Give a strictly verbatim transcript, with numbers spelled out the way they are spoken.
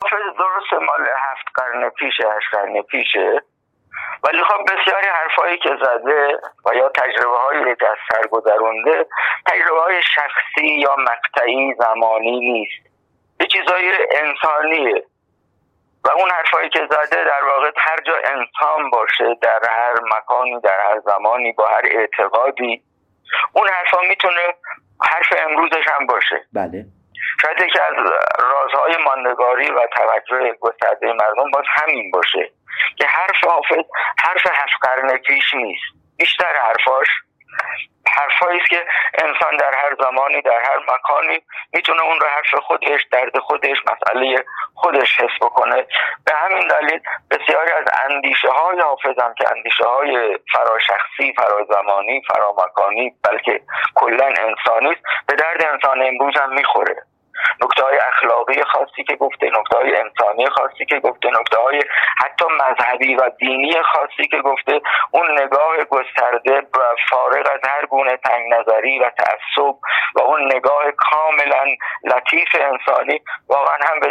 حافظ درست مال هفت قرن پیشه هشت قرن پیشه، ولی خب بسیاری حرفایی که زده و یا تجربه هایی که از سر گذرونده تجربه های شخصی یا مقطعی زمانی نیست، یه چیزای انسانیه و اون حرفایی که زده در واقع هر جا انسان باشه، در هر مکانی، در هر زمانی، با هر اعتقادی، اون حرفا میتونه حرف امروزش هم باشه. بله. شاید یکی از رازهای ماندگاری و توجه گسترده مردم باز همین باشه که حرف حافظ حرف هفت قرن پیش نیست، بیشتر حرفاش حرفایی است که انسان در هر زمانی در هر مکانی میتونه اون رو حرف خودش، درد خودش، مسئله خودش حس بکنه. به همین دلیل بسیاری از اندیشه های حافظ هم که اندیشه های فراشخصی، فرازمانی، فرامکانی، بلکه کلا انسانی است، به درد انسان امروز هم میخوره. نکته‌های اخلاقی خاصی که گفته، نکته‌های انسانی خاصی که گفته، نکته‌های حتی مذهبی و دینی خاصی که گفته، اون نگاه گسترده و فارغ از هر گونه تنگ نظری و تعصب و اون نگاه کاملا لطیف انسانی واقعا هم